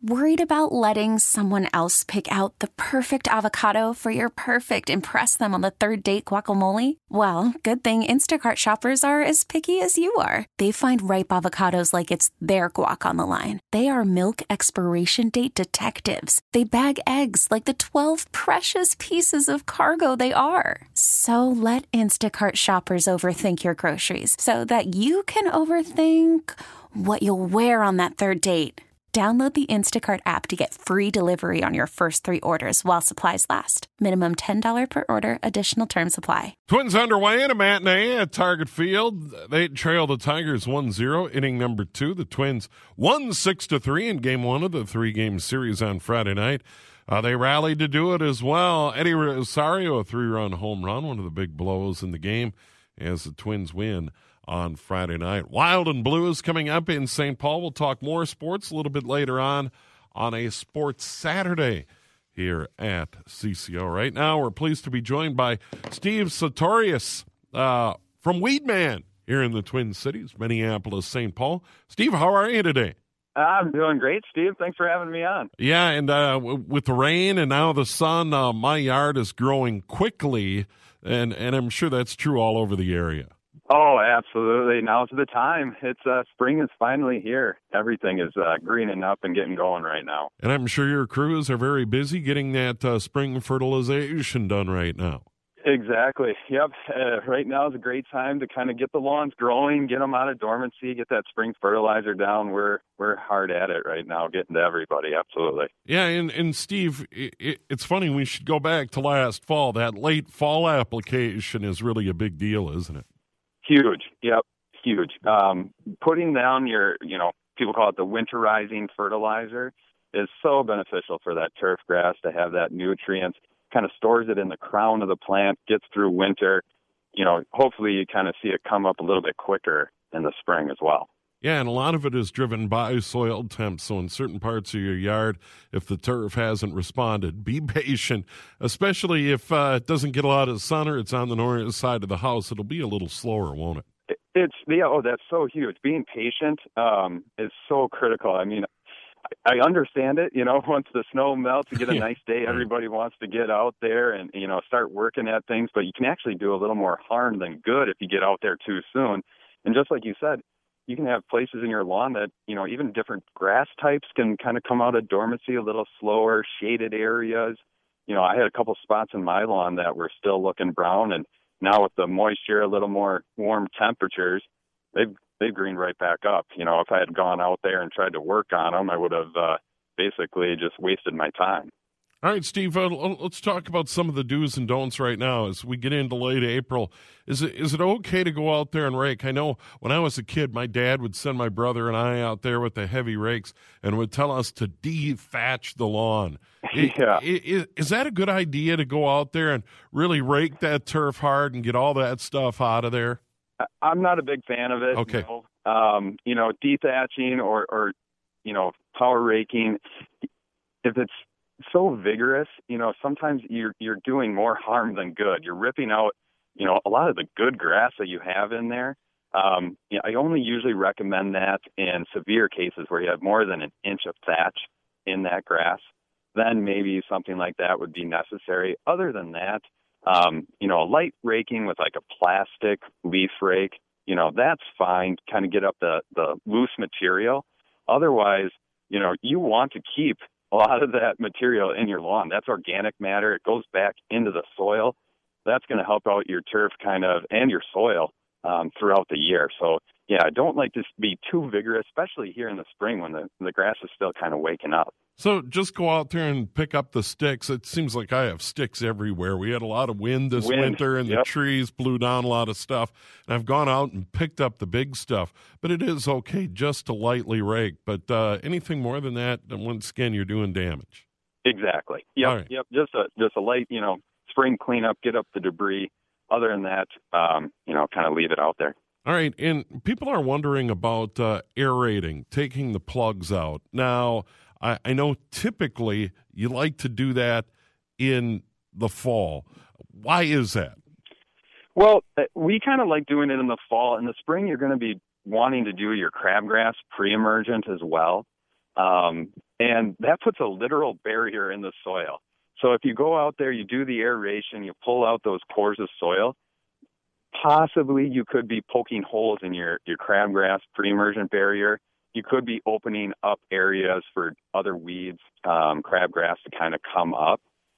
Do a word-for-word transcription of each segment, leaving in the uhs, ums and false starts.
Worried about letting someone else pick out the perfect avocado for your perfect impress them on the third date guacamole? Well, good thing Instacart shoppers are as picky as you are. They find ripe avocados like it's their guac on the line. They are milk expiration date detectives. They bag eggs like the twelve precious pieces of cargo they are. So let Instacart shoppers overthink your groceries so that you can overthink what you'll wear on that third date. Download the Instacart app to get free delivery on your first three orders while supplies last. Minimum ten dollars per order. Additional terms apply. Twins underway in a matinee at Target Field. They trail the Tigers one zero. Inning number two, the Twins won six to three in game one of the three-game series on Friday night. Uh, they rallied to do it as well. Eddie Rosario, a three-run home run, one of the big blows in the game as the Twins win on Friday night. Wild and Blue is coming up in Saint Paul. We'll talk more sports a little bit later on on a Sports Saturday here at C C O. Right now, we're pleased to be joined by Steve Sartorius uh, from Weedman here in the Twin Cities, Minneapolis, Saint Paul. Steve, how are you today? I'm doing great, Steve. Thanks for having me on. Yeah, and uh, w- with the rain and now the sun, uh, my yard is growing quickly, and, and I'm sure that's true all over the area. Oh, absolutely. Now's the time. It's uh, spring is finally here. Everything is uh, greening up and getting going right now. And I'm sure your crews are very busy getting that uh, spring fertilization done right now. Exactly. Yep. Uh, right now is a great time to kind of get the lawns growing, get them out of dormancy, get that spring fertilizer down. We're we're hard at it right now, getting to everybody. Absolutely. Yeah, and, and Steve, it, it, it's funny. We should go back to last fall. That late fall application is really a big deal, isn't it? Huge. Yep. Huge. Um, putting down your, you know, people call it the winterizing fertilizer is so beneficial for that turf grass to have that nutrients, kind of stores it in the crown of the plant, gets through winter. You know, hopefully you kind of see it come up a little bit quicker in the spring as well. Yeah, and a lot of it is driven by soil temps. So in certain parts of your yard, if the turf hasn't responded, be patient, especially if uh, it doesn't get a lot of sun or it's on the north side of the house. It'll be a little slower, won't it? It's, yeah, oh, that's so huge. Being patient um, is so critical. I mean, I understand it, you know, once the snow melts, you get a nice day, everybody wants to get out there and, you know, start working at things, but you can actually do a little more harm than good if you get out there too soon. And just like you said, you can have places in your lawn that, you know, even different grass types can kind of come out of dormancy a little slower, shaded areas. You know, I had a couple spots in my lawn that were still looking brown, and now with the moisture, a little more warm temperatures, they've they've greened right back up. You know, if I had gone out there and tried to work on them, I would have uh, basically just wasted my time. All right, Steve, uh, let's talk about some of the do's and don'ts right now as we get into late April. Is it is it okay to go out there and rake? I know when I was a kid, my dad would send my brother and I out there with the heavy rakes and would tell us to de-thatch the lawn. Yeah. Is, is that a good idea to go out there and really rake that turf hard and get all that stuff out of there? I'm not a big fan of it. Okay. You know, um, you know dethatching or, or, you know, power raking, if it's so vigorous, you know, sometimes you're you're doing more harm than good. You're ripping out, you know, a lot of the good grass that you have in there. Um, you know, I only usually recommend that in severe cases where you have more than an inch of thatch in that grass. Then maybe something like that would be necessary. Other than that, um, you know, a light raking with like a plastic leaf rake, you know, that's fine. Kind of get up the the loose material. Otherwise, you know, you want to keep a lot of that material in your lawn. That's organic matter. It goes back into the soil. That's going to help out your turf kind of and your soil um, throughout the year. So, yeah, I don't like to be too vigorous, especially here in the spring when the, the grass is still kind of waking up. So just go out there and pick up the sticks. It seems like I have sticks everywhere. We had a lot of wind this wind. winter, and Yep. the trees blew down a lot of stuff. And I've gone out and picked up the big stuff. But it is okay just to lightly rake. But uh, anything more than that, then once again, you're doing damage. Exactly. Yep. All right. Yep. Just a just a light, you know, spring cleanup, get up the debris. Other than that, um, you know, kind of leave it out there. All right, and people are wondering about uh, aerating, taking the plugs out. Now, I, I know typically you like to do that in the fall. Why is that? Well, we kind of like doing it in the fall. In the spring, you're going to be wanting to do your crabgrass pre-emergent as well. Um, and that puts a literal barrier in the soil. So if you go out there, you do the aeration, you pull out those cores of soil, possibly you could be poking holes in your, your crabgrass pre-emergent barrier. You could be opening up areas for other weeds, um, crabgrass to kind of come up.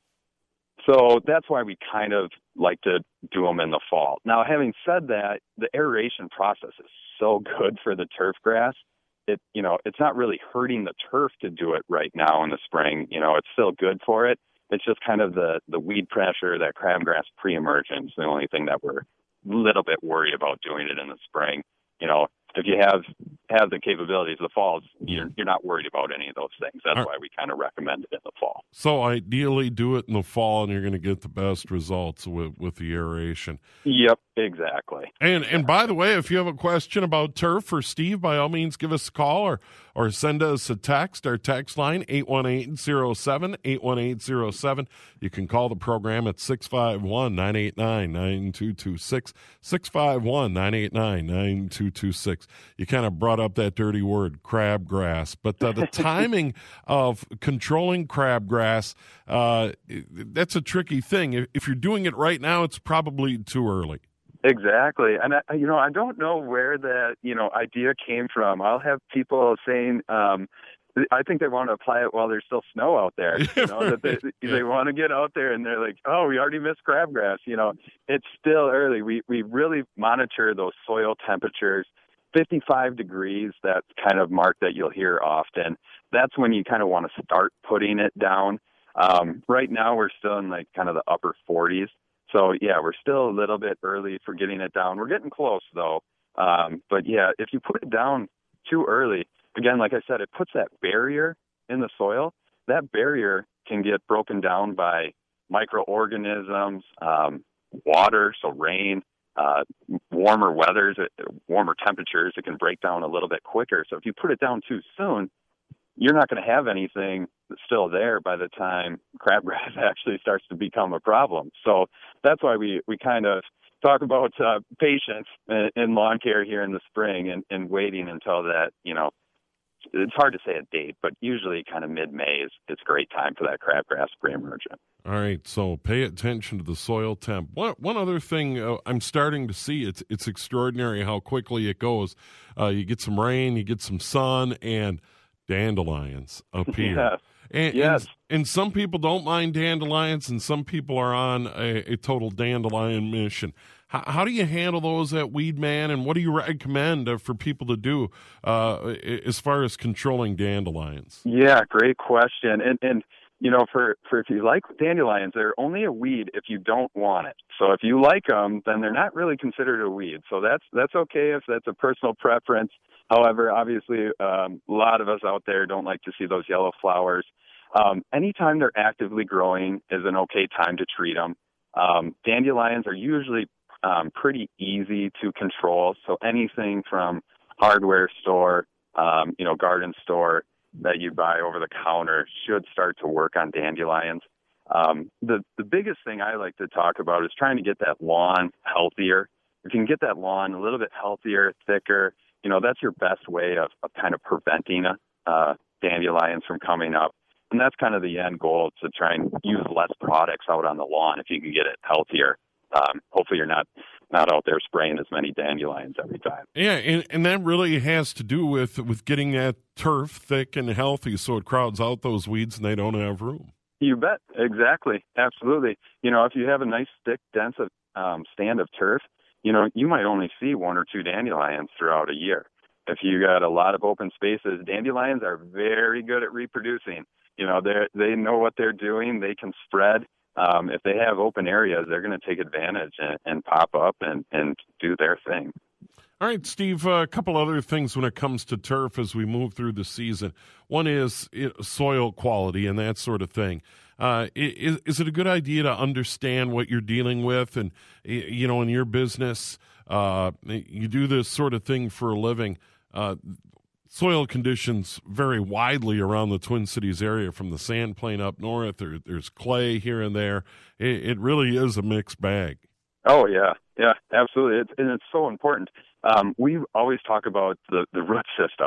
So that's why we kind of like to do them in the fall. Now, having said that, the aeration process is so good for the turf grass. It, you know, it's not really hurting the turf to do it right now in the spring. You know, it's still good for it. It's just kind of the, the weed pressure, that crabgrass pre-emergence, the only thing that we're a little bit worried about doing it in the spring. You know, if you have have the capabilities of the fall, you're, you're not worried about any of those things. That's right. Why we kind of recommend it in the fall. So ideally do it in the fall, and you're going to get the best results with, with the aeration. Yep, exactly. And and by the way, if you have a question about turf for Steve, by all means, give us a call or, or send us a text. Our text line, eight one eight, zero seven, eight one eight zero seven. You can call the program at six five one, nine eight nine, nine two two six, six five one, nine eight nine, nine two two six. You kind of brought up that dirty word, crabgrass. But the, the timing of controlling crabgrass, uh, that's a tricky thing. If, if you're doing it right now, it's probably too early. Exactly. And, I, you know, I don't know where that, you know, idea came from. I'll have people saying, um, I think they want to apply it while there's still snow out there. You know, that they, yeah. they want to get out there and they're like, oh, we already missed crabgrass. You know, it's still early. We, we really monitor those soil temperatures. fifty-five degrees, that's kind of mark that you'll hear often. That's when you kind of want to start putting it down. Um, right now, we're still in like kind of the upper forties. So, yeah, we're still a little bit early for getting it down. We're getting close, though. Um, but, yeah, if you put it down too early, again, like I said, it puts that barrier in the soil. That barrier can get broken down by microorganisms, um, water, so rain, uh, warmer weathers, warmer temperatures. It can break down a little bit quicker. So if you put it down too soon, you're not going to have anything that's still there by the time crabgrass actually starts to become a problem. So that's why we, we kind of talk about uh, patience in, in lawn care here in the spring and, and waiting until that, you know, it's hard to say a date, but usually kind of mid-May is it's a great time for that crabgrass pre-emergent. All right, so pay attention to the soil temp. One, one other thing uh, I'm starting to see, it's it's extraordinary how quickly it goes. Uh, you get some rain, you get some sun, and dandelions appear. Yes. And, yes. and, and some people don't mind dandelions, and some people are on a, a total dandelion mission. How, how do you handle those at Weedman, and what do you recommend uh, for people to do uh, as far as controlling dandelions? Yeah, great question. And, and you know, for, for if you like dandelions, they're only a weed if you don't want it. So if you like them, then they're not really considered a weed. So that's that's okay if that's a personal preference. However, obviously, um, a lot of us out there don't like to see those yellow flowers. Um, anytime they're actively growing is an okay time to treat them. Um, dandelions are usually um, pretty easy to control. So anything from hardware store, um, you know, garden store that you buy over the counter should start to work on dandelions. Um, the, the biggest thing I like to talk about is trying to get that lawn healthier. If you can get that lawn a little bit healthier, thicker, you know, that's your best way of, of kind of preventing uh, dandelions from coming up. And that's kind of the end goal, to try and use less products out on the lawn if you can get it healthier. Um, hopefully you're not, not out there spraying as many dandelions every time. Yeah, and, and that really has to do with, with getting that turf thick and healthy so it crowds out those weeds and they don't have room. You bet. Exactly. Absolutely. You know, if you have a nice, thick, dense um, stand of turf, you know, you might only see one or two dandelions throughout a year. If you got a lot of open spaces, dandelions are very good at reproducing. You know, they they know what they're doing. They can spread. Um, if they have open areas, they're going to take advantage and, and pop up and, and do their thing. All right, Steve, uh, a couple other things when it comes to turf as we move through the season. One is soil quality and that sort of thing. Uh, is, is it a good idea to understand what you're dealing with? And, you know, in your business, uh, you do this sort of thing for a living. Uh, soil conditions vary widely around the Twin Cities area, from the sand plain up north. There, there's clay here and there. It, it really is a mixed bag. Oh, yeah. Yeah, absolutely. It's, and it's so important. Um, we always talk about the, the root system.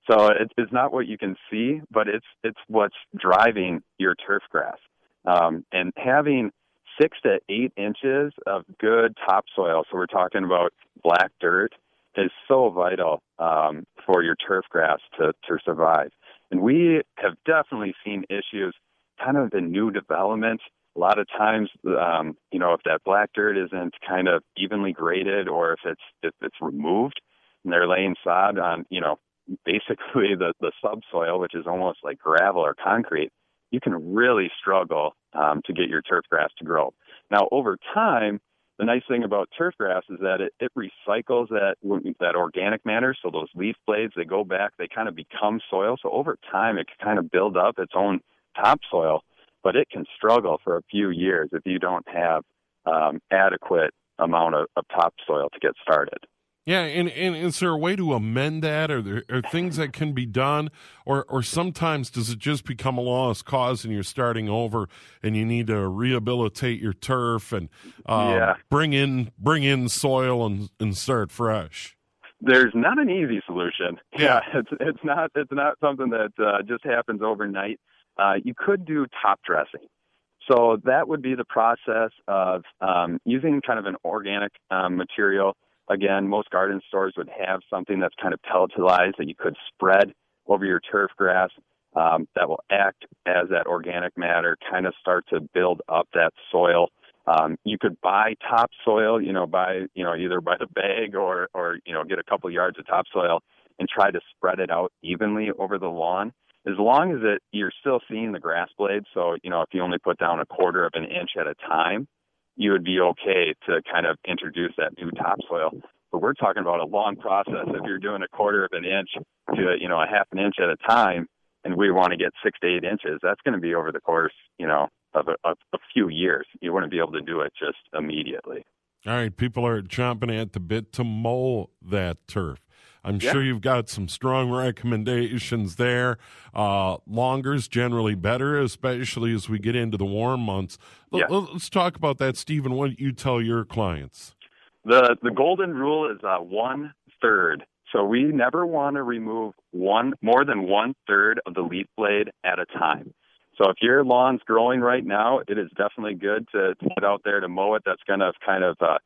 So it, it's not what you can see, but it's it's what's driving your turf grass. Um, and having six to eight inches of good topsoil, so we're talking about black dirt, is so vital um, for your turf grass to, to survive. And we have definitely seen issues kind of in new development. A lot of times, um, you know, if that black dirt isn't kind of evenly graded, or if it's if it's removed and they're laying sod on, you know, basically the, the subsoil, which is almost like gravel or concrete, you can really struggle um, to get your turf grass to grow. Now, over time, the nice thing about turf grass is that it, it recycles that that organic matter. So those leaf blades, they go back, they kind of become soil. So over time, it can kind of build up its own topsoil, but it can struggle for a few years if you don't have um, adequate amount of, of topsoil to get started. Yeah, and, and is there a way to amend that? Are there are things that can be done? Or or sometimes does it just become a lost cause and you're starting over and you need to rehabilitate your turf and uh, yeah. bring in bring in soil and, and start fresh? There's not an easy solution. Yeah, yeah it's it's not it's not something that uh, just happens overnight. Uh, you could do top dressing. So that would be the process of um, using kind of an organic um, material. Again, most garden stores would have something that's kind of pelletized that you could spread over your turf grass um, that will act as that organic matter, kind of start to build up that soil. Um, you could buy topsoil, you know, buy, you know, either by the bag or, or, you know, get a couple yards of topsoil and try to spread it out evenly over the lawn. As long as it, you're still seeing the grass blades. So, you know, if you only put down a quarter of an inch at a time, you would be okay to kind of introduce that new topsoil. But we're talking about a long process. If you're doing a quarter of an inch to, you know, a half an inch at a time, and we want to get six to eight inches, that's going to be over the course, you know, of a, of a few years. You wouldn't be able to do it just immediately. All right, people are chomping at the bit to mow that turf. I'm yeah. sure you've got some strong recommendations there. Uh, longer's generally better, especially as we get into the warm months. Yeah. Let's talk about that, Stephen. What do you tell your clients? The the golden rule is uh, one third. So we never want to remove one more than one third of the leaf blade at a time. So if your lawn's growing right now, it is definitely good to, to get out there to mow it. That's going to kind of uh,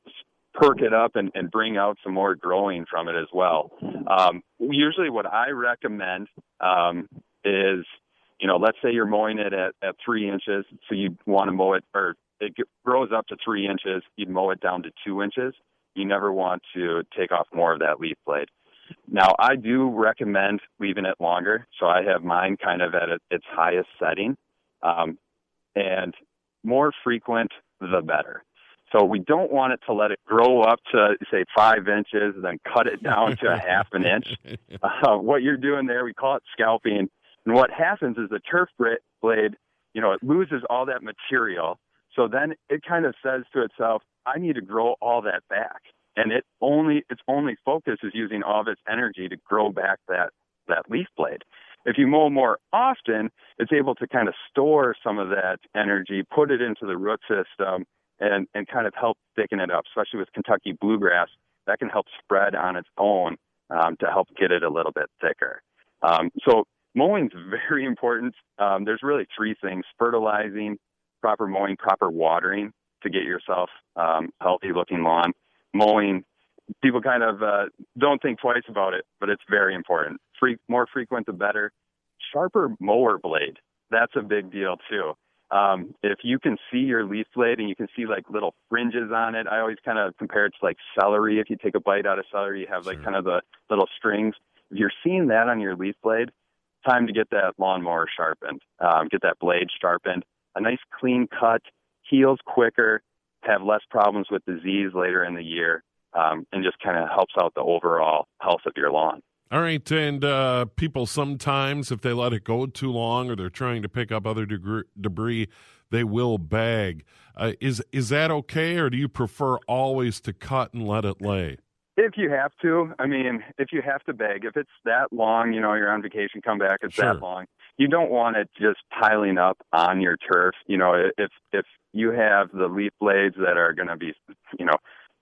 perk it up and, and bring out some more growing from it as well. Um, usually what I recommend um, is, you know, let's say you're mowing it at, at three inches, so you want to mow it, or it grows up to three inches, you'd mow it down to two inches. You never want to take off more of that leaf blade. Now, I do recommend leaving it longer, so I have mine kind of at its highest setting, um, and more frequent, the better. So we don't want it to let it grow up to, say, five inches, and then cut it down to a half an inch. Uh, what you're doing there, we call it scalping. And what happens is the turf blade, you know, it loses all that material. So then it kind of says to itself, I need to grow all that back. And it only its only focus is using all of its energy to grow back that, that leaf blade. If you mow more often, it's able to kind of store some of that energy, put it into the root system, and, and kind of help thicken it up, especially with Kentucky bluegrass. That can help spread on its own um, to help get it a little bit thicker. Um, so mowing's very important. Um, there's really three things: fertilizing, proper mowing, proper watering to get yourself um, healthy-looking lawn. Mowing, people kind of uh, don't think twice about it, but it's very important. Free, more frequent, the better. Sharper mower blade, that's a big deal too. Um, if you can see your leaf blade and you can see like little fringes on it, I always kind of compare it to like celery. If you take a bite out of celery, you have like sure. kind of the little strings. If you're seeing that on your leaf blade, time to get that lawnmower sharpened, um, get that blade sharpened. A nice clean cut, heals quicker, have less problems with disease later in the year, um, and just kind of helps out the overall health of your lawn. All right, and uh, people sometimes, if they let it go too long or they're trying to pick up other degre- debris, they will bag. Uh, is is that okay, or do you prefer always to cut and let it lay? If you have to, I mean, if you have to bag, if it's that long, you know, you're on vacation, come back, it's sure. that long. You don't want it just piling up on your turf. You know, if if you have the leaf blades that are going to be, you know,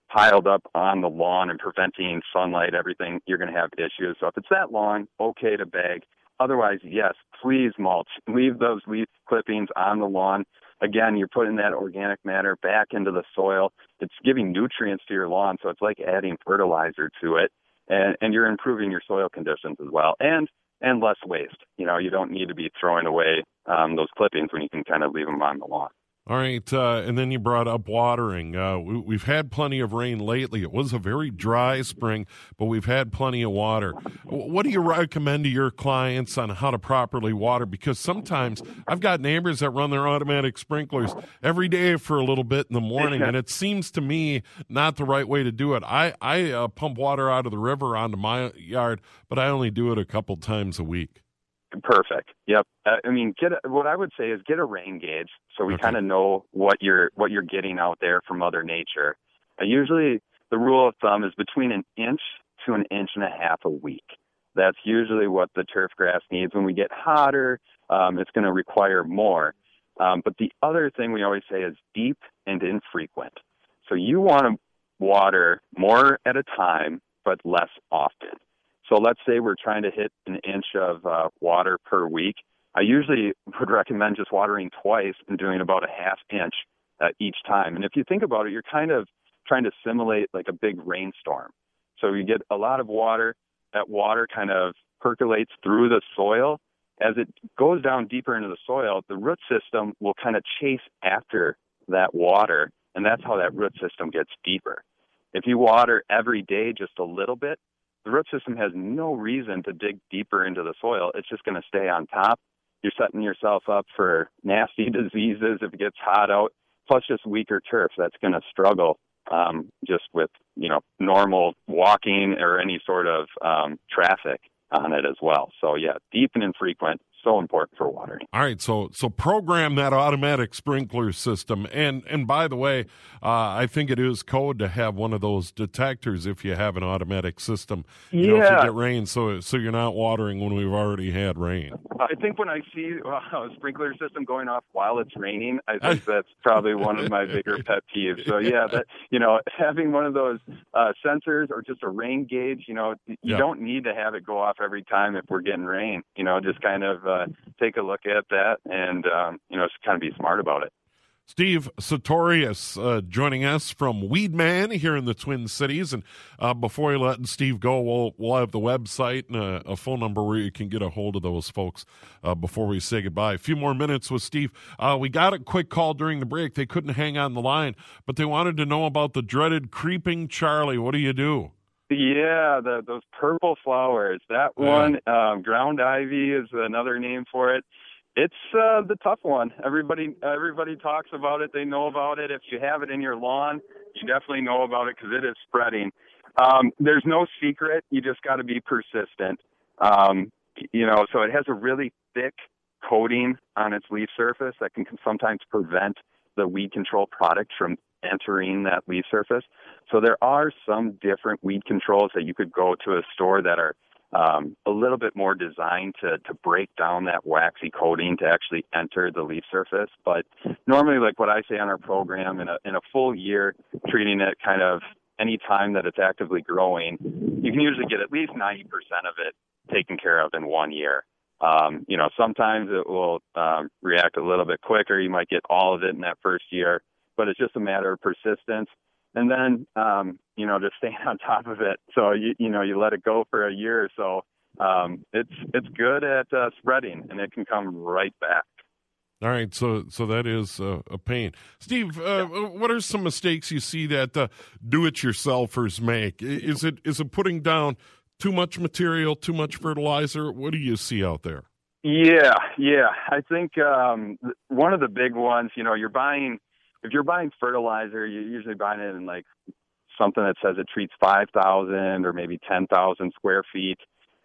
piled up on the lawn and preventing sunlight, everything, you're going to have issues. So if it's that long, okay to bag. Otherwise, yes, please mulch. Leave those leaf clippings on the lawn. Again, you're putting that organic matter back into the soil. It's giving nutrients to your lawn, so it's like adding fertilizer to it, and, and you're improving your soil conditions as well, and and less waste. You know, you don't need to be throwing away um, those clippings when you can kind of leave them on the lawn. All right, uh, and then you brought up watering. Uh, we, we've had plenty of rain lately. It was a very dry spring, but we've had plenty of water. What do you recommend to your clients on how to properly water? Because sometimes I've got neighbors that run their automatic sprinklers every day for a little bit in the morning, and it seems to me not the right way to do it. I, I uh, pump water out of the river onto my yard, but I only do it a couple times a week. Perfect. Yep. Uh, I mean, get a, what I would say is get a rain gauge so we Okay. kind of know what you're what you're getting out there from Mother Nature. Uh, usually, the rule of thumb is between an inch to an inch and a half a week. That's usually what the turf grass needs. When we get hotter, um, it's going to require more. Um, but the other thing we always say is deep and infrequent. So you want to water more at a time, but less often. So let's say we're trying to hit an inch of uh, water per week. I usually would recommend just watering twice and doing about a half inch uh, each time. And if you think about it, you're kind of trying to simulate like a big rainstorm. So you get a lot of water. That water kind of percolates through the soil. As it goes down deeper into the soil, the root system will kind of chase after that water, and that's how that root system gets deeper. If you water every day just a little bit, the root system has no reason to dig deeper into the soil. It's just going to stay on top. You're setting yourself up for nasty diseases if it gets hot out, plus just weaker turf that's going to struggle um, just with, you know, normal walking or any sort of um, traffic on it as well. So, yeah, deep and infrequent, so important for watering. All right, so so program that automatic sprinkler system. And and by the way, uh, I think it is code to have one of those detectors if you have an automatic system. You Yeah. know, if you get rain, so so you're not watering when we've already had rain. I think when I see uh, a sprinkler system going off while it's raining, I think that's probably one of my bigger pet peeves. So yeah, that you know, having one of those uh, sensors or just a rain gauge, you know, you Yeah. don't need to have it go off every time if we're getting rain. You know, just kind of uh, take a look at that and um, you know, just kind of be smart about it. Steve Sartorius uh, joining us from Weedman here in the Twin Cities. And uh, before we let Steve go, we'll, we'll have the website and a, a phone number where you can get a hold of those folks uh, before we say goodbye. A few more minutes with Steve. Uh, we got a quick call during the break. They couldn't hang on the line, but they wanted to know about the dreaded creeping Charlie. What do you do? Yeah, the, those purple flowers. That Yeah. one, um, ground ivy is another name for it. It's uh, the tough one. Everybody, everybody talks about it. They know about it. If you have it in your lawn, you definitely know about it because it is spreading. Um, there's no secret. You just got to be persistent. Um, you know, so it has a really thick coating on its leaf surface that can sometimes prevent the weed control product from entering that leaf surface. So there are some different weed controls that you could go to a store that are Um, a little bit more designed to, to break down that waxy coating to actually enter the leaf surface. But normally, like what I say on our program, in a, in a full year, treating it kind of any time that it's actively growing, you can usually get at least ninety percent of it taken care of in one year. Um, you know, sometimes it will um, react a little bit quicker. You might get all of it in that first year, but it's just a matter of persistence. And then, um, you know, just staying on top of it. So, you, you know, you let it go for a year or so. Um, it's it's good at uh, spreading, and it can come right back. All right, so so that is uh, a pain. Steve, uh, what are some mistakes you see that uh, do-it-yourselfers make? Is it is it putting down too much material, too much fertilizer? What do you see out there? Yeah, yeah. I think um, one of the big ones, you know, you're buying, if you're buying fertilizer, you're usually buying it in like something that says it treats five thousand or maybe ten thousand square feet.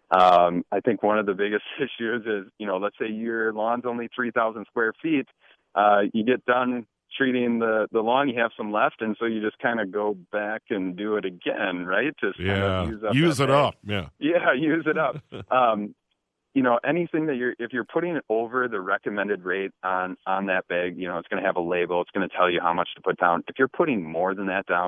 Um, I think one of the biggest issues is, you know, let's say your lawn's only three thousand square feet. Uh, you get done treating the, the lawn, you have some left, and so you just kind of go back and do it again, right? Just kind Yeah, of use up use that it bag. up. Yeah, Yeah, use it up. um, you know, anything that you're, if you're putting it over the recommended rate on, on that bag, you know, it's going to have a label. It's going to tell you how much to put down. If you're putting more than that down,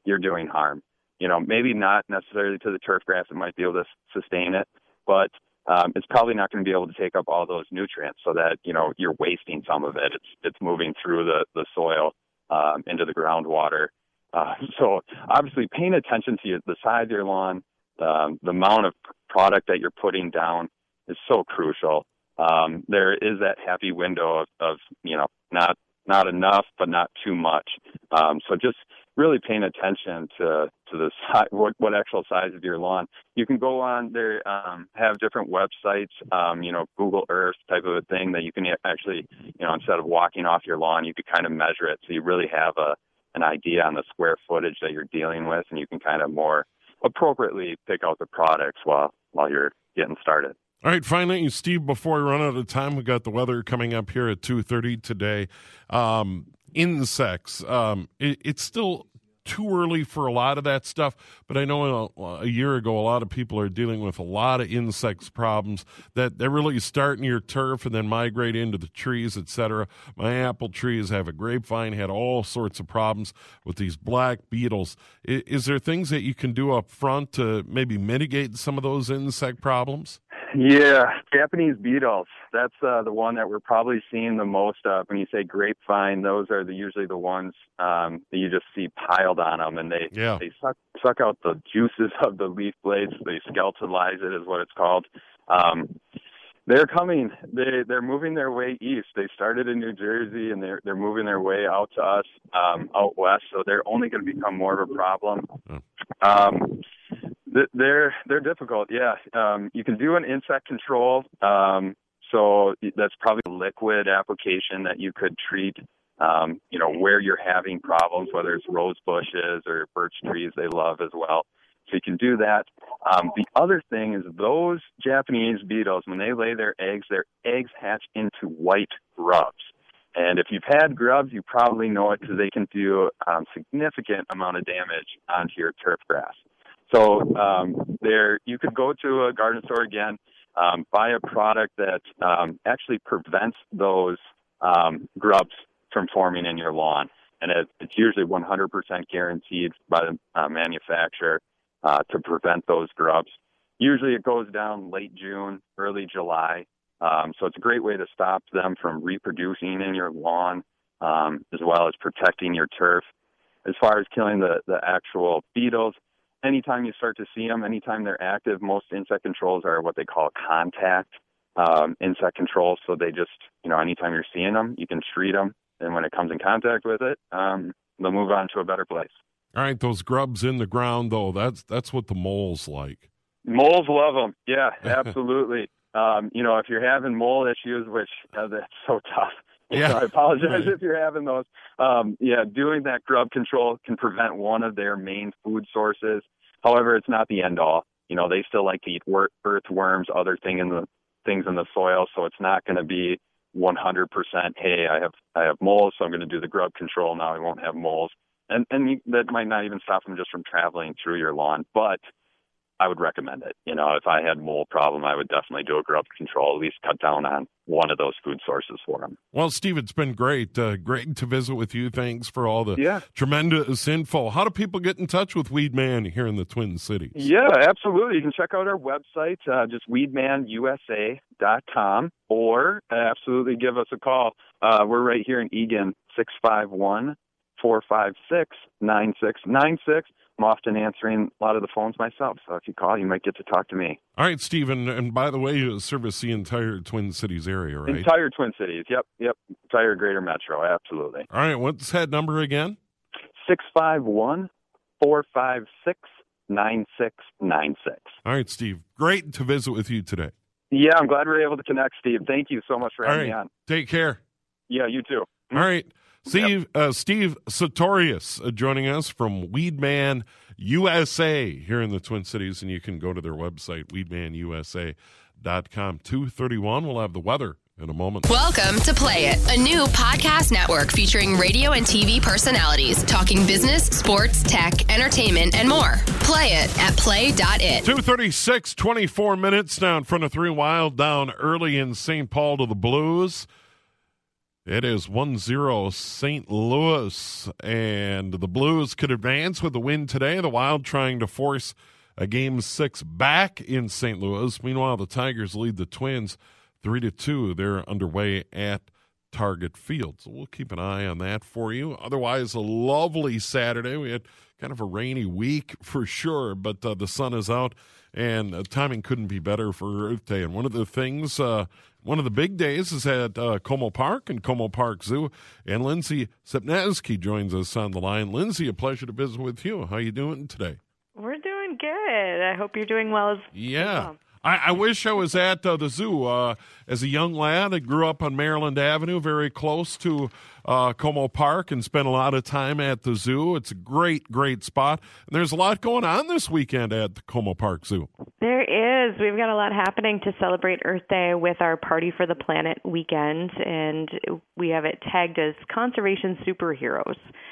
you're doing harm. You know, maybe not necessarily to the turf grass. It might be able to sustain it, but um, it's probably not going to be able to take up all those nutrients so that, you know, you're wasting some of it. It's it's moving through the, the soil um, into the groundwater. Uh, so obviously paying attention to your, the size of your lawn, um, the amount of product that you're putting down is so crucial. Um, there is that happy window of, of, you know, not not enough, but not too much. Um, so just really paying attention to, to the size, what, what actual size of your lawn. You can go on there, um, have different websites, um, you know, Google Earth type of a thing that you can actually, you know, instead of walking off your lawn, you could kind of measure it. So you really have a, an idea on the square footage that you're dealing with, and you can kind of more appropriately pick out the products while, while you're getting started. All right, finally, Steve, before we run out of time, we got the weather coming up here at two thirty today. Um, insects, um, it, it's still too early for a lot of that stuff, but I know a, a year ago a lot of people are dealing with a lot of insects problems that they really start in your turf and then migrate into the trees, et cetera. My apple trees have a grapevine, had all sorts of problems with these black beetles. Is, is there things that you can do up front to maybe mitigate some of those insect problems? Yeah, Japanese beetles. That's uh, the one that we're probably seeing the most of. When you say grapevine, those are the, usually the ones um, that you just see piled on them, and they yeah. they suck suck out the juices of the leaf blades. They skeletalize it, is what it's called. Um, they're coming. They they're moving their way east. They started in New Jersey, and they're they're moving their way out to us um, out west. So they're only going to become more of a problem. Oh. Um, They're they're difficult, yeah. Um, you can do an insect control, um, so that's probably a liquid application that you could treat, um, you know, where you're having problems, whether it's rose bushes or birch trees they love as well. So you can do that. Um, the other thing is those Japanese beetles, when they lay their eggs, their eggs hatch into white grubs. And if you've had grubs, you probably know it because they can do a um, significant amount of damage onto your turf grass. So um, there, you could go to a garden store again, um, buy a product that um, actually prevents those um, grubs from forming in your lawn. And it, it's usually one hundred percent guaranteed by the uh, manufacturer uh, to prevent those grubs. Usually it goes down late June, early July. Um, so it's a great way to stop them from reproducing in your lawn, um, as well as protecting your turf. As far as killing the, the actual beetles, anytime you start to see them, anytime they're active, most insect controls are what they call contact um, insect controls. So they just, you know, anytime you're seeing them, you can treat them. And when it comes in contact with it, um, they'll move on to a better place. All right, those grubs in the ground, though, that's that's what the moles like. Moles love them. Yeah, absolutely. um, you know, if you're having mole issues, which uh, that's so tough. Yeah. So I apologize if you're having those. Um, yeah, doing that grub control can prevent one of their main food sources. However, it's not the end all. You know, they still like to eat wor- earthworms, other thing in the things in the soil. So it's not going to be one hundred percent. Hey, I have I have moles, so I'm going to do the grub control. Now I won't have moles, and and you, that might not even stop them just from traveling through your lawn. But I would recommend it. You know, if I had mole problem, I would definitely do a grub control, at least cut down on one of those food sources for them. Well, Steve, it's been great. Uh, great to visit with you. Thanks for all the yeah. tremendous info. How do people get in touch with Weedman here in the Twin Cities? Yeah, absolutely. You can check out our website, uh, just weedman u s a dot com, or absolutely give us a call. Uh, we're right here in Eagan, six five one, four five six, nine six nine six. I'm often answering a lot of the phones myself, so if you call, you might get to talk to me. All right, Steve, and, and by the way, you service the entire Twin Cities area, right? Entire Twin Cities, yep, yep. Entire greater metro, absolutely. All right, what's that number again? six five one, four five six, nine six nine six. All right, Steve, great to visit with you today. Yeah, I'm glad we were able to connect, Steve. Thank you so much for having All right, me on. Take care. Yeah, you too. All right. Steve, yep. uh, Steve Sartorius uh, joining us from Weedman U S A here in the Twin Cities, and you can go to their website, weedman u s a dot com. two thirty-one, we'll have the weather in a moment. Welcome to Play It, a new podcast network featuring radio and T V personalities talking business, sports, tech, entertainment, and more. Play it at play dot it. two thirty-six, twenty-four minutes now in front of three. Wild down early in Saint Paul to the Blues. It is one zero Saint Louis, and the Blues could advance with the win today. The Wild trying to force a game six back in Saint Louis. Meanwhile, the Tigers lead the Twins three to two. They're underway at Target Field. So we'll keep an eye on that for you. Otherwise, a lovely Saturday. We had kind of a rainy week for sure, but uh, the sun is out, and uh, timing couldn't be better for Earth Day. And one of the things, uh, one of the big days is at uh, Como Park and Como Park Zoo, and Lindsay Sepneski joins us on the line. Lindsay, a pleasure to visit with you. How you doing today? We're doing good. I hope you're doing well as, yeah. as well. I, I wish I was at uh, the zoo. Uh, as a young lad, I grew up on Maryland Avenue, very close to uh, Como Park, and spent a lot of time at the zoo. It's a great, great spot. And there's a lot going on this weekend at the Como Park Zoo. There is. We've got a lot happening to celebrate Earth Day with our Party for the Planet weekend, and we have it tagged as Conservation Superheroes.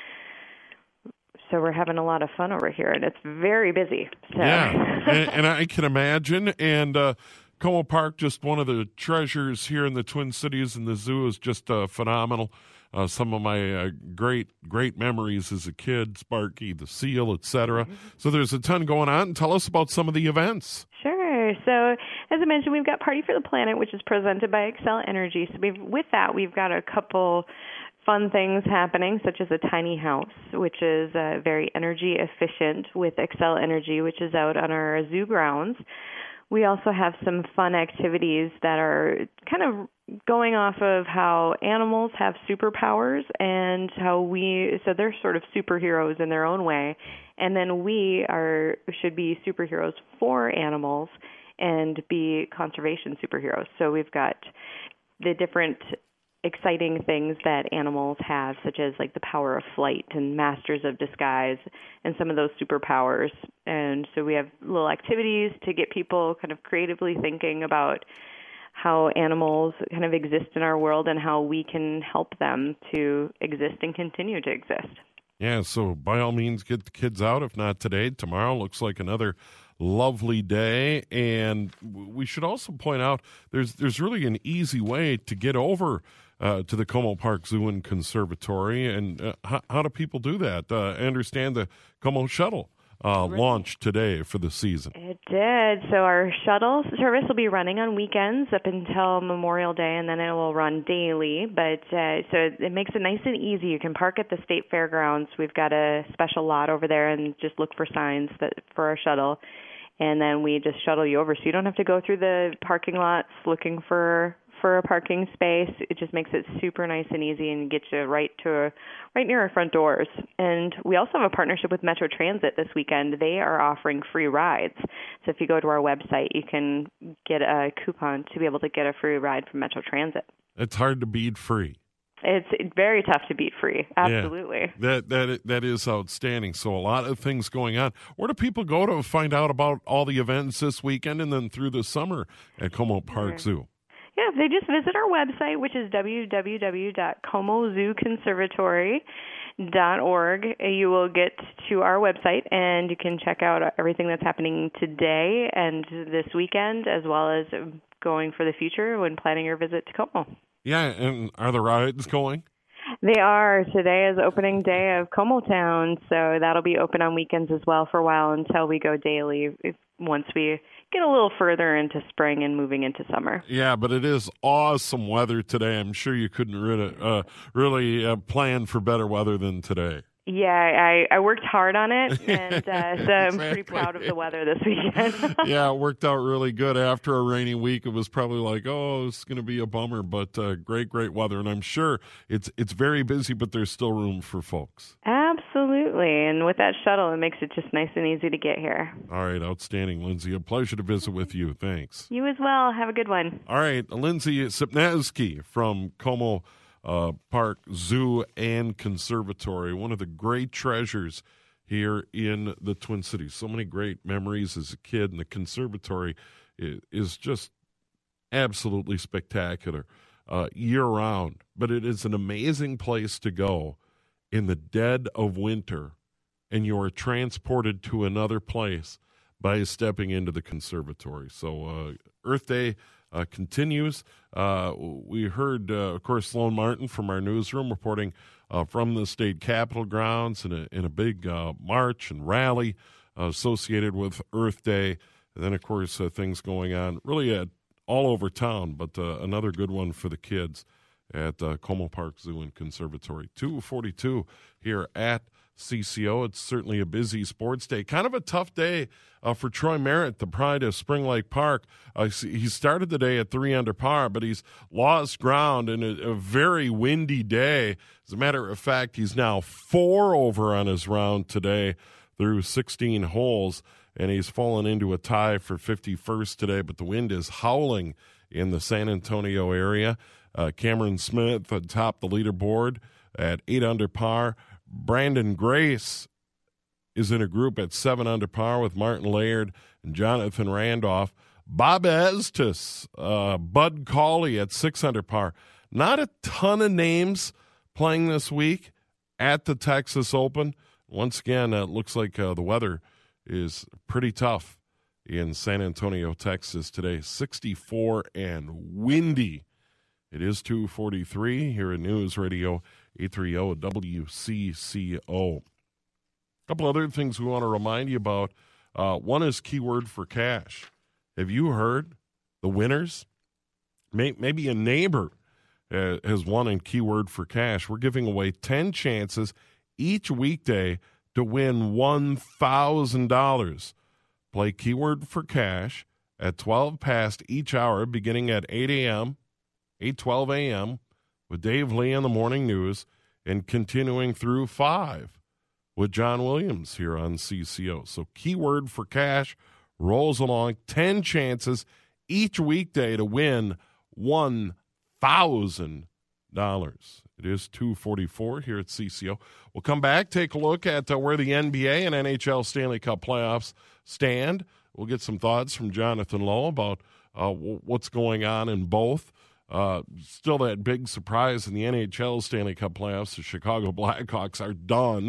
So we're having a lot of fun over here, and it's very busy. So. Yeah, and, and I can imagine. And uh, Como Park, just one of the treasures here in the Twin Cities, and the zoo is just uh, phenomenal. Uh, some of my uh, great, great memories as a kid, Sparky, the seal, et cetera. Mm-hmm. So there's a ton going on. Tell us about some of the events. Sure. So as I mentioned, we've got Party for the Planet, which is presented by Xcel Energy. So we've, with that, we've got a couple fun things happening, such as a tiny house, which is uh, very energy efficient with Xcel Energy, which is out on our zoo grounds. We also have some fun activities that are kind of going off of how animals have superpowers and how we, so they're sort of superheroes in their own way. And then we are should be superheroes for animals and be conservation superheroes. So we've got the different exciting things that animals have, such as like the power of flight and masters of disguise and some of those superpowers. And so we have little activities to get people kind of creatively thinking about how animals kind of exist in our world and how we can help them to exist and continue to exist. Yeah, so by all means, get the kids out. If not today, tomorrow looks like another lovely day. And we should also point out there's there's really an easy way to get over uh, to the Como Park Zoo and Conservatory. And uh, how, how do people do that? Uh, I understand the Como Shuttle uh, right. launched today for the season. It did. So our shuttle service will be running on weekends up until Memorial Day, and then it will run daily. But uh, so it makes it nice and easy. You can park at the State Fairgrounds. We've got a special lot over there, and just look for signs that for our shuttle. And then we just shuttle you over, so you don't have to go through the parking lots looking for for a parking space. It just makes it super nice and easy and gets you right to right near our front doors. And we also have a partnership with Metro Transit this weekend. They are offering free rides. So if you go to our website, you can get a coupon to be able to get a free ride from Metro Transit. It's hard to beat free. It's very tough to beat free. Absolutely. Yeah, that that that is outstanding. So a lot of things going on. Where do people go to find out about all the events this weekend and then through the summer at Como Park sure. Zoo? Yeah, they just visit our website, which is w w w dot como zoo conservatory dot org. You will get to our website, and you can check out everything that's happening today and this weekend, as well as going for the future when planning your visit to Como. Yeah, and are the rides going? They are. Today is opening day of Como Town, so that'll be open on weekends as well for a while until we go daily once we get a little further into spring and moving into summer. Yeah, but it is awesome weather today. I'm sure you couldn't really, uh, really uh, plan for better weather than today. Yeah, I, I worked hard on it, and uh, so I'm exactly. pretty proud of the weather this weekend. Yeah, it worked out really good. After a rainy week, it was probably like, oh, it's going to be a bummer, but uh, great, great weather. And I'm sure it's it's very busy, but there's still room for folks. Absolutely. And with that shuttle, it makes it just nice and easy to get here. All right, outstanding, Lindsay. A pleasure to visit with you. Thanks. You as well. Have a good one. All right, Lindsay Sepneski from Como Uh, Park Zoo and Conservatory, one of the great treasures here in the Twin Cities. So many great memories as a kid, and the conservatory is, is just absolutely spectacular uh, year-round. But it is an amazing place to go in the dead of winter, and you are transported to another place by stepping into the conservatory. So uh, Earth Day uh, continues. Uh, we heard, uh, of course, Sloan Martin from our newsroom reporting uh, from the state capitol grounds in a, in a big uh, march and rally uh, associated with Earth Day. And then, of course, uh, things going on really at all over town, but uh, another good one for the kids at uh, Como Park Zoo and Conservatory. two forty-two here at C C O. It's certainly a busy sports day. Kind of a tough day uh, for Troy Merritt, the pride of Spring Lake Park. Uh, he started the day at three under par, but he's lost ground in a, a very windy day. As a matter of fact, he's now four over on his round today through sixteen holes, and he's fallen into a tie for fifty-first today, but the wind is howling in the San Antonio area. Uh, Cameron Smith atop the leaderboard at eight under par. Brandon Grace is in a group at seven under par with Martin Laird and Jonathan Randolph. Bob Estes, uh, Bud Cauley at six under par. Not a ton of names playing this week at the Texas Open. Once again, it looks like uh, the weather is pretty tough in San Antonio, Texas today. sixty-four and windy. It is two forty-three here at News Radio eight thirty W C C O. A couple other things we want to remind you about. Uh, one is Keyword for Cash. Have you heard the winners? May, maybe a neighbor uh, has won in Keyword for Cash. We're giving away ten chances each weekday to win one thousand dollars. Play Keyword for Cash at twelve past each hour, beginning at eight a.m., eight twelve a.m., with Dave Lee in the Morning News, and continuing through five with John Williams here on C C O. So Keyword for Cash rolls along, ten chances each weekday to win one thousand dollars. It is two forty-four here at C C O. We'll come back, take a look at uh, where the N B A and N H L Stanley Cup playoffs stand. We'll get some thoughts from Jonathan Lowe about uh, w- what's going on in both. Uh, still that big surprise in the N H L Stanley Cup playoffs. The Chicago Blackhawks are done.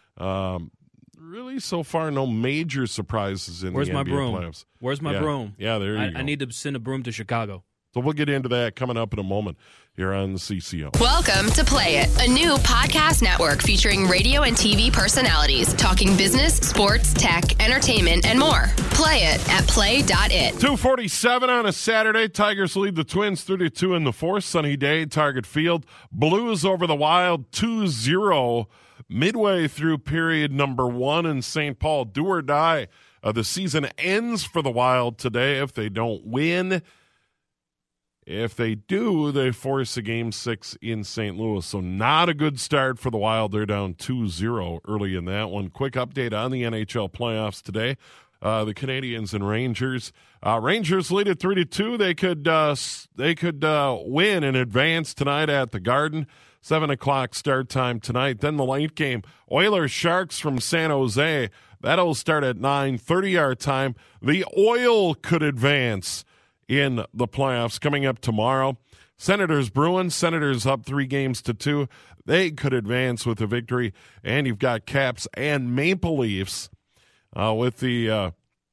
Um, really, so far, no major surprises in Where's the my N B A broom? playoffs. Where's my yeah. broom? Yeah, there you I, go. I need to send a broom to Chicago. So we'll get into that coming up in a moment here on the C C O. Welcome to Play It, a new podcast network featuring radio and T V personalities talking business, sports, tech, entertainment, and more. Play it at play dot it. two forty-seven on a Saturday. Tigers lead the Twins thirty-two in the fourth. Sunny day, Target Field. Blues over the Wild two zero midway through period number one in Saint Paul. Do or die. Uh, the season ends for the Wild today if they don't win. If they do, they force a game six in Saint Louis. So not a good start for the Wild. They're down two zero early in that one. Quick update on the N H L playoffs today. Uh, the Canadiens and Rangers. Uh, Rangers lead at three to two. They could uh, they could uh, win and advance tonight at the Garden. Seven o'clock start time tonight. Then the late game. Oilers Sharks from San Jose. That'll start at nine thirty our time. The Oil could advance in the playoffs coming up tomorrow. Senators Bruins. Senators up three games to two. They could advance with a victory. And you've got Caps and Maple Leafs uh, with the uh,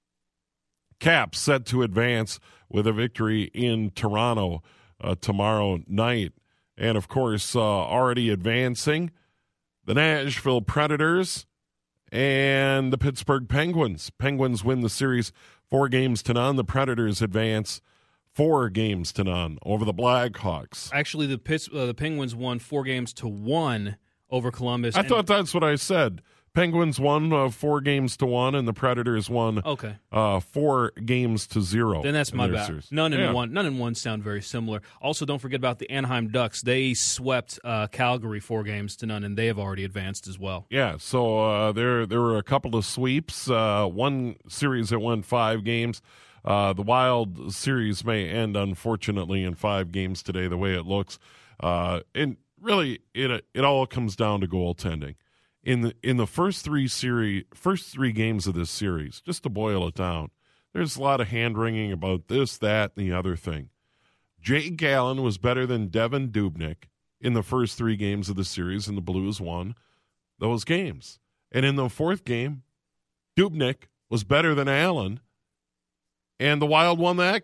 Caps set to advance with a victory in Toronto uh, tomorrow night. And, of course, uh, already advancing, the Nashville Predators and the Pittsburgh Penguins. Penguins win the series four games to none. The Predators advance four games to none over the Blackhawks. Actually, the Pitts, uh, the Penguins won four games to one over Columbus. I and- thought that's what I said. Penguins won uh, four games to one, and the Predators won okay. uh, four games to zero. Then that's my bad. Series. None in yeah. one. None in one sound very similar. Also, don't forget about the Anaheim Ducks. They swept uh, Calgary four games to none, and they have already advanced as well. Yeah, so uh, there there were a couple of sweeps. Uh, one series that won five games. Uh, the Wild series may end, unfortunately, in five games today, the way it looks. Uh, and really, it it all comes down to goaltending. In the in the first three series, first three games of this series, just to boil it down, there's a lot of hand wringing about this, that, and the other thing. Jake Allen was better than Devin Dubnyk in the first three games of the series, and the Blues won those games. And in the fourth game, Dubnyk was better than Allen, and the Wild won that game.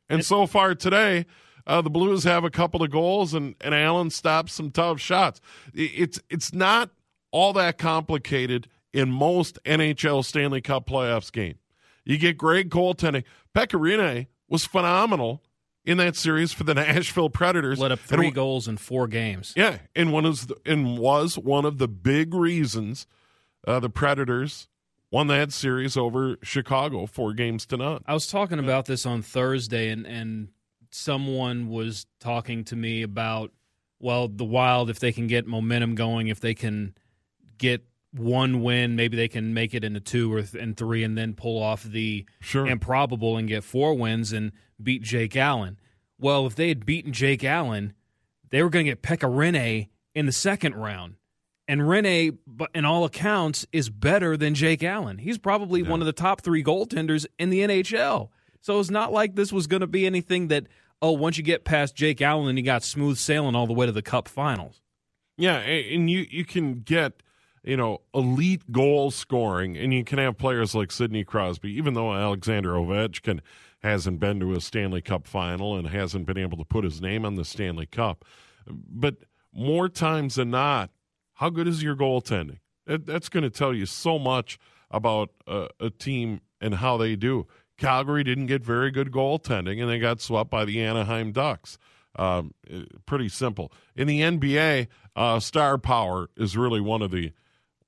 And so far today, uh, the Blues have a couple of goals, and, and Allen stops some tough shots. It's it's not all that complicated in most N H L Stanley Cup playoffs game. You get great goaltending. Pekka Rinne was phenomenal in that series for the Nashville Predators. Let up three and, goals in four games. Yeah, and one of the, and was one of the big reasons uh, the Predators won that series over Chicago, four games to none. I was talking about this on Thursday, and, and someone was talking to me about, well, the Wild, if they can get momentum going, if they can get one win, maybe they can make it into two or th- and three and then pull off the sure. improbable and get four wins and beat Jake Allen. Well, if they had beaten Jake Allen, they were going to get Pekka Rinne in the second round. And Rinne, in all accounts, is better than Jake Allen. He's probably yeah. one of the top three goaltenders in the N H L. So it's not like this was going to be anything that, oh, once you get past Jake Allen, then you got smooth sailing all the way to the Cup Finals. Yeah, and you, you can get, you know, elite goal scoring, and you can have players like Sidney Crosby, even though Alexander Ovechkin hasn't been to a Stanley Cup final and hasn't been able to put his name on the Stanley Cup. But more times than not, how good is your goaltending? That, that's going to tell you so much about a, a team and how they do. Calgary didn't get very good goaltending, and they got swept by the Anaheim Ducks. Um, pretty simple. In the N B A, uh, star power is really one of the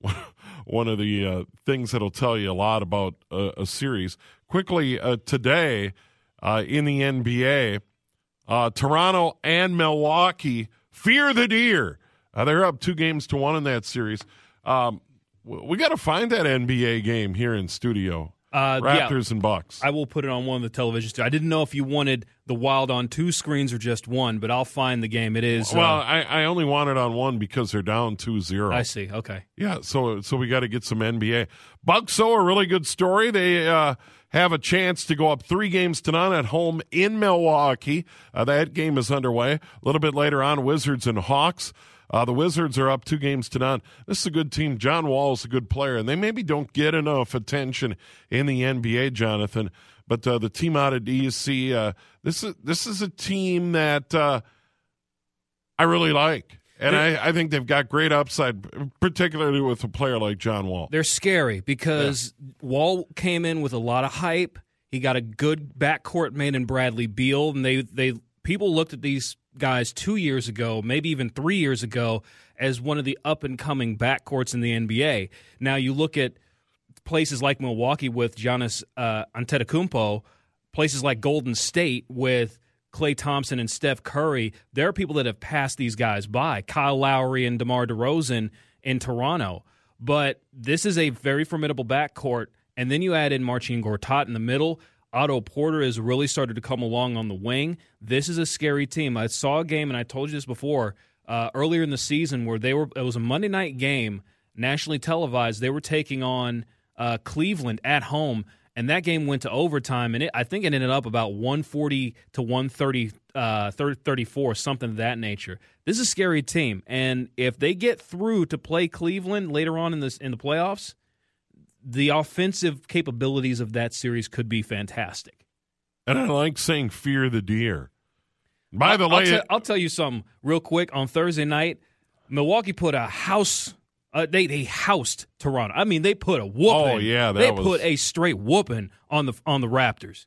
one of the uh, things that'll tell you a lot about a, a series. Quickly, uh, today uh, in the N B A, uh, Toronto and Milwaukee fear the deer. Uh, they're up two games to one in that series. Um, we got to find that N B A game here in studio. Uh, Raptors yeah, and Bucks. I will put it on one of the televisions. I didn't know if you wanted the Wild on two screens or just one, but I'll find the game. It is. Well, uh, I, I only want it on one because they're down two zero. I see. Okay. Yeah, so so we got to get some N B A. Bucks, though, a really good story. They uh, have a chance to go up three games to none at home in Milwaukee. Uh, that game is underway. A little bit later on, Wizards and Hawks. Uh, the Wizards are up two games to none. This is a good team. John Wall is a good player, and they maybe don't get enough attention in the N B A, Jonathan. But uh, the team out of D C, uh, this is this is a team that uh, I really like, and I, I think they've got great upside, particularly with a player like John Wall. They're scary because yeah. Wall came in with a lot of hype. He got a good backcourt mate in Bradley Beal, and they they people looked at these guys two years ago, maybe even three years ago, as one of the up-and-coming backcourts in the N B A. Now you look at places like Milwaukee with Giannis uh, Antetokounmpo, places like Golden State with Klay Thompson and Steph Curry. There are people that have passed these guys by, Kyle Lowry and DeMar DeRozan in Toronto. But this is a very formidable backcourt, and then you add in Marcin Gortat in the middle. Otto Porter has really started to come along on the wing. This is a scary team. I saw a game, and I told you this before, uh, earlier in the season where they were. It was a Monday night game, nationally televised. They were taking on uh, Cleveland at home, and that game went to overtime, and it, I think it ended up about one forty to one thirty, uh, thirty-four, something of that nature. This is a scary team, and if they get through to play Cleveland later on in this in the playoffs, the offensive capabilities of that series could be fantastic. And I like saying fear the deer. By the I'll, way, I'll, t- I'll tell you something real quick. On Thursday night, Milwaukee put a house uh, – they, they housed Toronto. I mean, they put a whooping. Oh, yeah. That they was... put a straight whooping on the on the Raptors.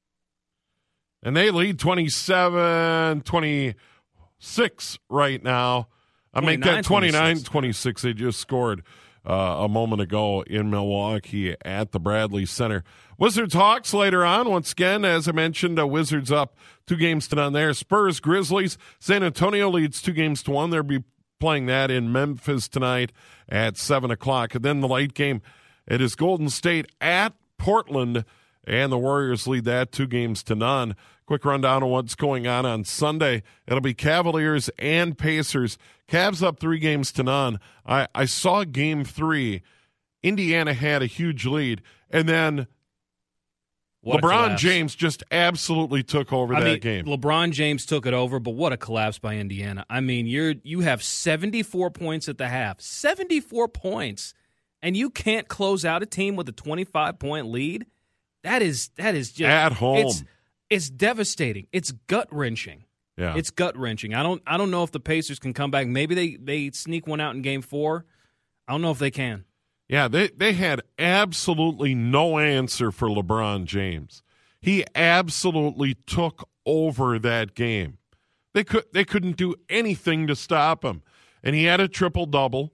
And they lead twenty-seven twenty-six right now. I mean, twenty-nine twenty-six. They just scored Uh, a moment ago in Milwaukee at the Bradley Center. Wizards Hawks later on. Once again, as I mentioned, uh, Wizards up two games to none there. Spurs Grizzlies. San Antonio leads two games to one. They'll be playing that in Memphis tonight at seven o'clock. And then the late game, it is Golden State at Portland, and the Warriors lead that two games to none. Quick rundown of what's going on on Sunday. It'll be Cavaliers and Pacers. Cavs up three games to none. I, I saw game three. Indiana had a huge lead, and then what LeBron James just absolutely took over I that mean, game. LeBron James took it over, but what a collapse by Indiana. I mean, you're you have seventy-four points at the half. seventy-four points, and you can't close out a team with a twenty-five point lead? That is that is just at home. It's, It's devastating. It's gut-wrenching. Yeah. It's gut-wrenching. I don't I don't know if the Pacers can come back. Maybe they, they sneak one out in game four. I don't know if they can. Yeah, they, they had absolutely no answer for LeBron James. He absolutely took over that game. They could they couldn't do anything to stop him. And he had a triple-double,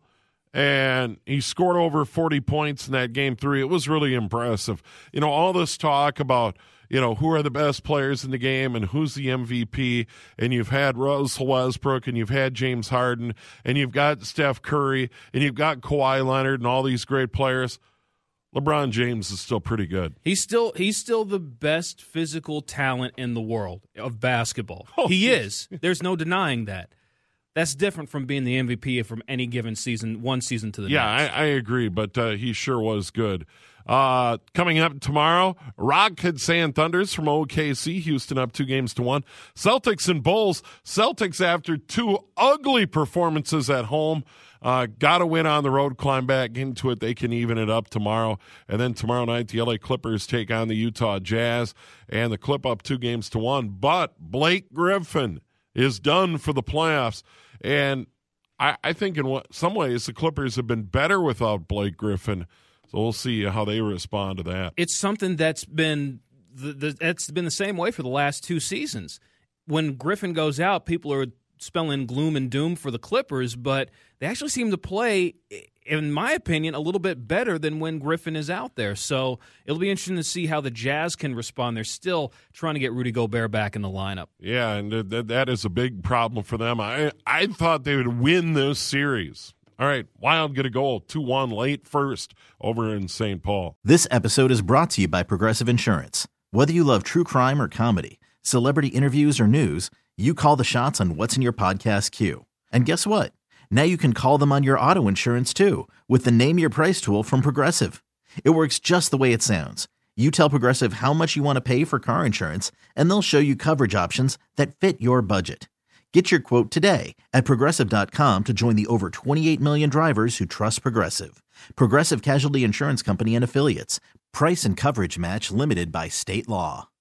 and he scored over forty points in that game three. It was really impressive. You know, all this talk about, you know, who are the best players in the game and who's the M V P, and you've had Russell Westbrook, and you've had James Harden, and you've got Steph Curry, and you've got Kawhi Leonard and all these great players. LeBron James is still pretty good. He's still he's still the best physical talent in the world of basketball. Oh, he geez. is. There's no denying that. That's different from being the M V P from any given season, one season to the yeah, next. I, I agree, but uh, he sure was good. Uh, coming up tomorrow, Rockets Sand Thunders from O K C. Houston up two games to one. Celtics and Bulls. Celtics, after two ugly performances at home, uh, got to win on the road, climb back into it. They can even it up tomorrow. And then tomorrow night, the L A Clippers take on the Utah Jazz, and the Clip up two games to one. But Blake Griffin is done for the playoffs. And I, I think in what, some ways the Clippers have been better without Blake Griffin. So we'll see how they respond to that. It's something that's been the, the, that's been the same way for the last two seasons. When Griffin goes out, people are spelling gloom and doom for the Clippers, but they actually seem to play, in my opinion, a little bit better than when Griffin is out there. So it'll be interesting to see how the Jazz can respond. They're still trying to get Rudy Gobert back in the lineup. Yeah, and th- that is a big problem for them. I I thought they would win this series. All right, Wild get a goal, two one late first over in Saint Paul. This episode is brought to you by Progressive Insurance. Whether you love true crime or comedy, celebrity interviews or news, you call the shots on what's in your podcast queue. And guess what? Now you can call them on your auto insurance too with the Name Your Price tool from Progressive. It works just the way it sounds. You tell Progressive how much you want to pay for car insurance, and they'll show you coverage options that fit your budget. Get your quote today at Progressive dot com to join the over twenty-eight million drivers who trust Progressive. Progressive Casualty Insurance Company and Affiliates. Price and coverage match limited by state law.